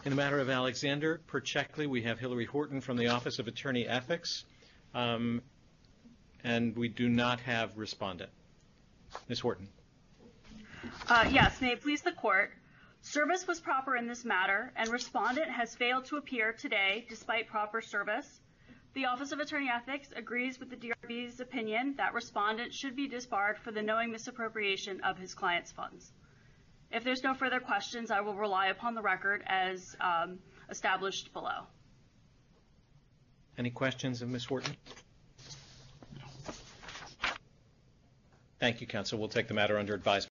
In the matter of Alexander Perchekli, we have Hillary Horton from the Office of Attorney Ethics, and we do not have respondent. Ms. Horton. Yes, may it please the court. Service was proper in this matter, and respondent has failed to appear today despite proper service. The Office of Attorney Ethics agrees with the DRB's opinion that respondent should be disbarred for the knowing misappropriation of his client's funds. If there's no further questions, I will rely upon the record as established below. Any questions of Ms. Horton? Thank you, counsel. We'll take the matter under advisement.